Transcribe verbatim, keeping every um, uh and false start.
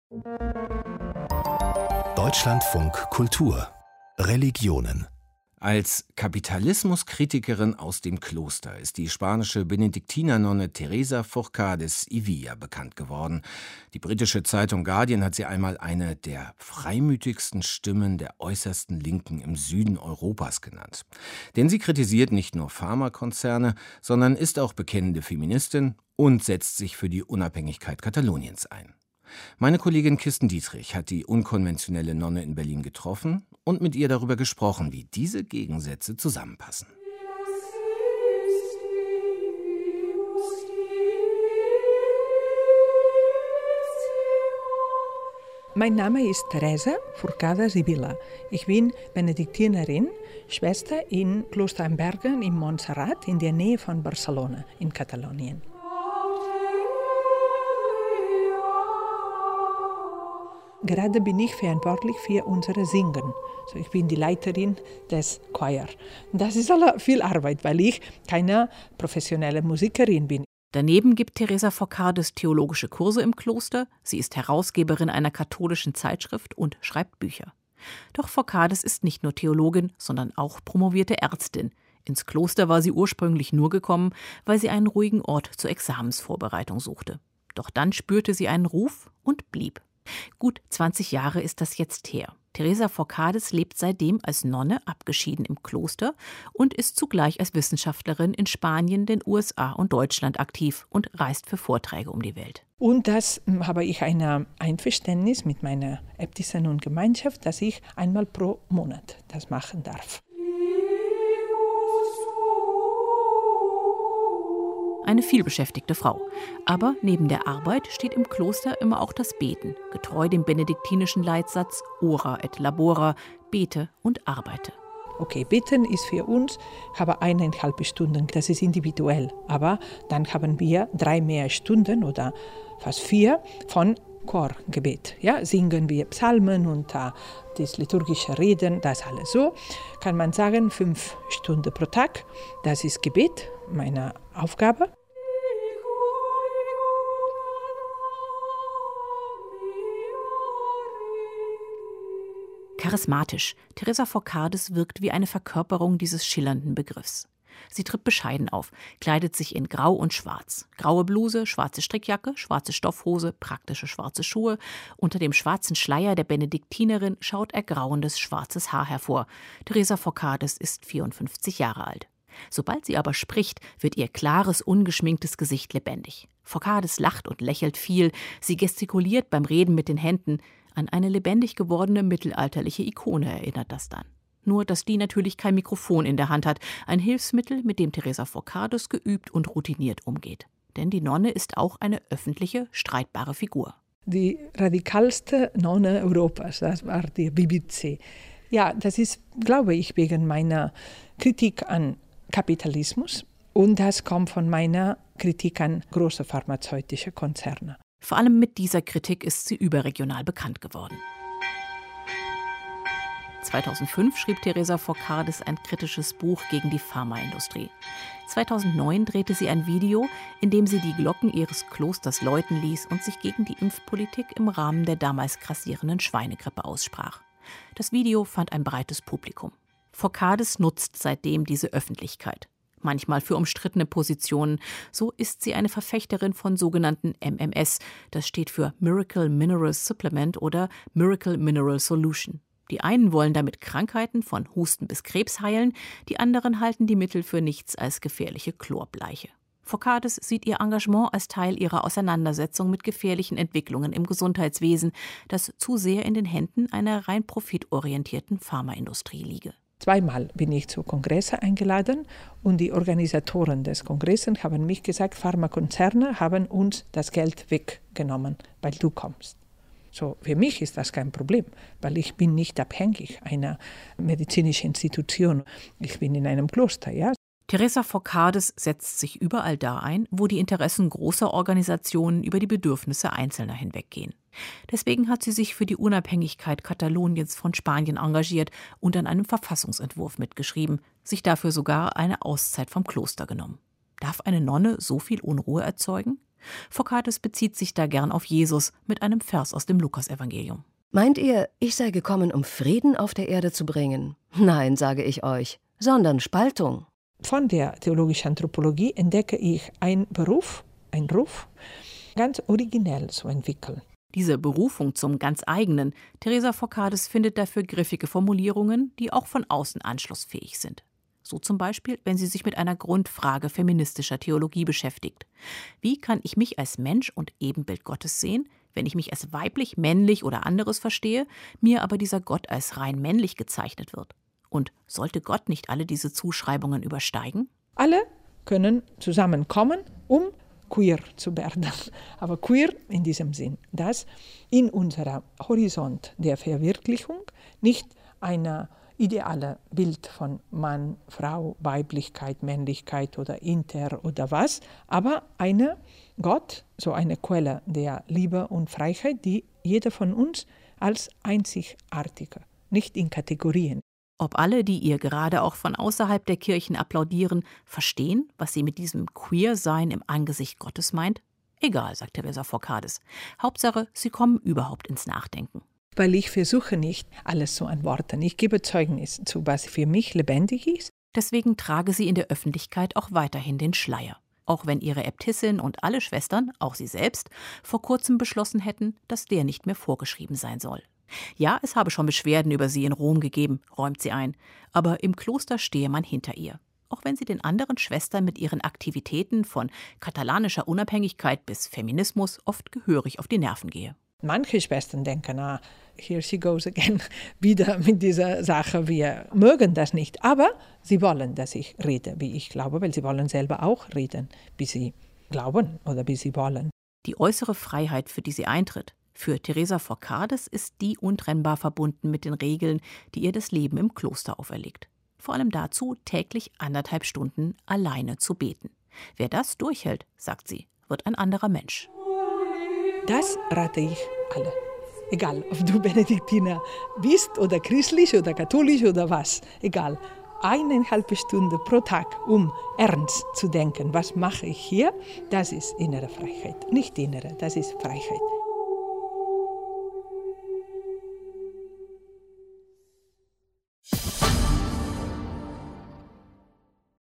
Deutschlandfunk Kultur Religionen. Als Kapitalismuskritikerin aus dem Kloster ist die spanische Benediktinernonne Teresa Forcades y Villa bekannt geworden. Die britische Zeitung Guardian hat sie einmal eine der freimütigsten Stimmen der äußersten Linken im Süden Europas genannt. Denn sie kritisiert nicht nur Pharmakonzerne, sondern ist auch bekennende Feministin und setzt sich für die Unabhängigkeit Kataloniens ein. Meine Kollegin Kirsten Dietrich hat die unkonventionelle Nonne in Berlin getroffen und mit ihr darüber gesprochen, wie diese Gegensätze zusammenpassen. Mein Name ist Teresa Forcades y Villa. Ich bin Benediktinerin, Schwester in Kloster am Bergen in Montserrat in der Nähe von Barcelona in Katalonien. Gerade bin ich verantwortlich für unser Singen. So, ich bin die Leiterin des Choir. Das ist alle viel Arbeit, weil ich keine professionelle Musikerin bin. Daneben gibt Teresa Forcades theologische Kurse im Kloster. Sie ist Herausgeberin einer katholischen Zeitschrift und schreibt Bücher. Doch Forcades ist nicht nur Theologin, sondern auch promovierte Ärztin. Ins Kloster war sie ursprünglich nur gekommen, weil sie einen ruhigen Ort zur Examensvorbereitung suchte. Doch dann spürte sie einen Ruf und blieb. Gut zwanzig Jahre ist das jetzt her. Teresa Forcades lebt seitdem als Nonne, abgeschieden im Kloster, und ist zugleich als Wissenschaftlerin in Spanien, den U S A und Deutschland aktiv und reist für Vorträge um die Welt. Und das habe ich ein Einverständnis mit meiner Äbtissin und Gemeinschaft, dass ich einmal pro Monat das machen darf. Eine vielbeschäftigte Frau. Aber neben der Arbeit steht im Kloster immer auch das Beten, getreu dem benediktinischen Leitsatz Ora et labora, bete und arbeite. Okay, beten ist für uns, habe eineinhalb Stunden, das ist individuell. Aber dann haben wir drei mehr Stunden oder fast vier von Chorgebet. Ja, singen wir Psalmen und uh, das liturgische Reden, das alles so. Kann man sagen, fünf Stunden pro Tag, das ist Gebet, meine Aufgabe. Charismatisch. Teresa Forcades wirkt wie eine Verkörperung dieses schillernden Begriffs. Sie tritt bescheiden auf, kleidet sich in Grau und Schwarz. Graue Bluse, schwarze Strickjacke, schwarze Stoffhose, praktische schwarze Schuhe. Unter dem schwarzen Schleier der Benediktinerin schaut ergrauendes schwarzes Haar hervor. Teresa Forcades ist vierundfünfzig Jahre alt. Sobald sie aber spricht, wird ihr klares, ungeschminktes Gesicht lebendig. Forcades lacht und lächelt viel. Sie gestikuliert beim Reden mit den Händen. An eine lebendig gewordene mittelalterliche Ikone erinnert das dann. Nur, dass die natürlich kein Mikrofon in der Hand hat, ein Hilfsmittel, mit dem Teresa Forcades geübt und routiniert umgeht. Denn die Nonne ist auch eine öffentliche, streitbare Figur. Die radikalste Nonne Europas, das war die B B C. Ja, das ist, glaube ich, wegen meiner Kritik an Kapitalismus und das kommt von meiner Kritik an große pharmazeutische Konzerne. Vor allem mit dieser Kritik ist sie überregional bekannt geworden. zweitausendfünf schrieb Teresa Forcades ein kritisches Buch gegen die Pharmaindustrie. zweitausendneun drehte sie ein Video, in dem sie die Glocken ihres Klosters läuten ließ und sich gegen die Impfpolitik im Rahmen der damals grassierenden Schweinegrippe aussprach. Das Video fand ein breites Publikum. Forcades nutzt seitdem diese Öffentlichkeit. Manchmal für umstrittene Positionen. So ist sie eine Verfechterin von sogenannten M M S. Das steht für Miracle Mineral Supplement oder Miracle Mineral Solution. Die einen wollen damit Krankheiten von Husten bis Krebs heilen, die anderen halten die Mittel für nichts als gefährliche Chlorbleiche. Forcades sieht ihr Engagement als Teil ihrer Auseinandersetzung mit gefährlichen Entwicklungen im Gesundheitswesen, das zu sehr in den Händen einer rein profitorientierten Pharmaindustrie liege. Zweimal bin ich zu Kongresse eingeladen und die Organisatoren des Kongresses haben mich gesagt, Pharmakonzerne haben uns das Geld weggenommen, weil du kommst. So, für mich ist das kein Problem, weil ich bin nicht abhängig einer medizinischen Institution. Ich bin in einem Kloster, ja. Teresa Forcades setzt sich überall da ein, wo die Interessen großer Organisationen über die Bedürfnisse Einzelner hinweggehen. Deswegen hat sie sich für die Unabhängigkeit Kataloniens von Spanien engagiert und an einem Verfassungsentwurf mitgeschrieben, sich dafür sogar eine Auszeit vom Kloster genommen. Darf eine Nonne so viel Unruhe erzeugen? Forcades bezieht sich da gern auf Jesus mit einem Vers aus dem Lukasevangelium. Meint ihr, ich sei gekommen, um Frieden auf der Erde zu bringen? Nein, sage ich euch, sondern Spaltung. Von der theologischen Anthropologie entdecke ich einen Beruf, einen Ruf, ganz originell zu entwickeln. Diese Berufung zum ganz eigenen, Teresa Forcades findet dafür griffige Formulierungen, die auch von außen anschlussfähig sind. So zum Beispiel, wenn sie sich mit einer Grundfrage feministischer Theologie beschäftigt. Wie kann ich mich als Mensch und Ebenbild Gottes sehen, wenn ich mich als weiblich, männlich oder anderes verstehe, mir aber dieser Gott als rein männlich gezeichnet wird? Und sollte Gott nicht alle diese Zuschreibungen übersteigen? Alle können zusammenkommen, um queer zu werden. Aber queer in diesem Sinn, dass in unserem Horizont der Verwirklichung nicht ein ideales Bild von Mann, Frau, Weiblichkeit, Männlichkeit oder Inter oder was, aber eine Gott, so eine Quelle der Liebe und Freiheit, die jeder von uns als einzigartiger, nicht in Kategorien. Ob alle, die ihr gerade auch von außerhalb der Kirchen applaudieren, verstehen, was sie mit diesem Queer-Sein im Angesicht Gottes meint? Egal, sagt Teresa Forcades. Hauptsache, sie kommen überhaupt ins Nachdenken. Weil ich versuche nicht, alles zu antworten. Ich gebe Zeugnis zu, was für mich lebendig ist. Deswegen trage sie in der Öffentlichkeit auch weiterhin den Schleier. Auch wenn ihre Äbtissin und alle Schwestern, auch sie selbst, vor kurzem beschlossen hätten, dass der nicht mehr vorgeschrieben sein soll. Ja, es habe schon Beschwerden über sie in Rom gegeben, räumt sie ein. Aber im Kloster stehe man hinter ihr. Auch wenn sie den anderen Schwestern mit ihren Aktivitäten von katalanischer Unabhängigkeit bis Feminismus oft gehörig auf die Nerven gehe. Manche Schwestern denken, ah, here she goes again, wieder mit dieser Sache, wir mögen das nicht. Aber sie wollen, dass ich rede, wie ich glaube, weil sie wollen selber auch reden, wie sie glauben oder wie sie wollen. Die äußere Freiheit, für die sie eintritt, für Teresa Forcades ist die untrennbar verbunden mit den Regeln, die ihr das Leben im Kloster auferlegt. Vor allem dazu, täglich anderthalb Stunden alleine zu beten. Wer das durchhält, sagt sie, wird ein anderer Mensch. Das rate ich alle. Egal, ob du Benediktiner bist oder christlich oder katholisch oder was. Egal. Eineinhalb Stunden pro Tag, um ernst zu denken, was mache ich hier, das ist innere Freiheit. Nicht innere, das ist Freiheit.